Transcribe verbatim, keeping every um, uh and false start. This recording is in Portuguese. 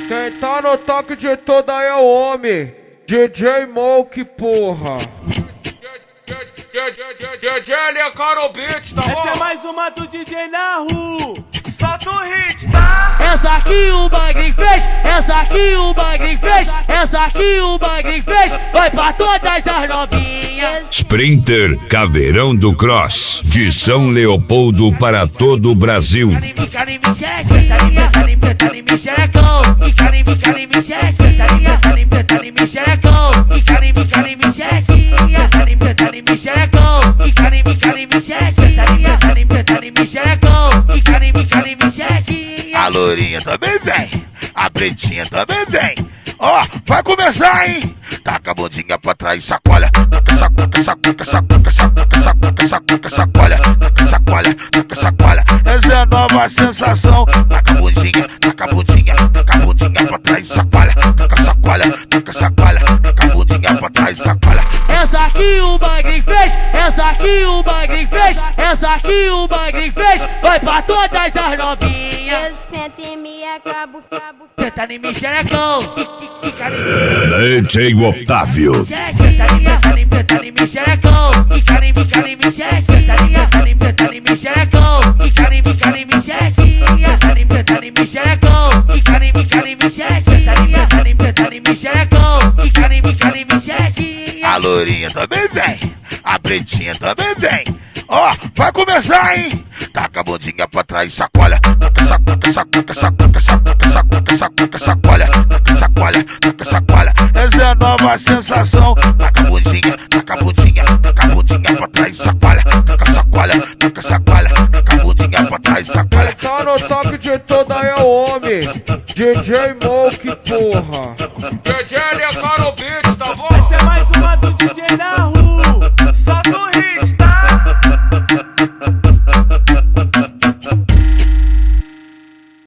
Quem tá no toque de toda é o homem, D J Moke, porra. D J Lecaro Beats, tá bom? Essa é mais uma do D J na rua. Solta o hit, tá? Essa aqui o Bagre fez, essa aqui o Bagre fez, essa aqui o Bagre fez, vai pra todas as novinhas. Sprinter Caveirão do Cross, de São Leopoldo para todo o Brasil. A lourinha também vem, a pretinha também vem. Ó, vai começar, hein? Taca a bundinha pra trás, sacola. Taca, sacola, sacola, sacola, sacola, sacola, sacola, sacola. Taca, sacola, taca, sacola. Essa é a nova sensação. Taca a bundinha, taca a bundinha, taca a bundinha pra trás, sacola. Taca, sacola, taca, sacola, taca a bundinha pra trás, sacola. Essa aqui o Bagre fez, essa aqui o Bagre fez, essa aqui o Bagre fez, vai pra todas as novinhas. Eu sento e me acabo, acabo. Senta em mim, xerecão. D J Otávio. Senta em mim, xerecão. Senta em mim, xerecão. Senta em mim, xerecão. A lourinha também vem, a pretinha também vem. Ó, vai começar, hein? Taca a bundinha pra trás, sacola. Taca, sacola, sacola, sacola, sacola, sacola, sacola, sacola. Taca, sacola, taca, sacola. Essa é a nova sensação. Taca a bundinha, taca a bundinha, taca a bundinha pra trás, sacola. Taca, sacola, taca, sacola, taca a bundinha pra trás, sacola. Quem tá no toque de toda é o homem, D J Moke, porra. D J Lecaro Beats, tá bom? Essa é mais uma do D J na rua.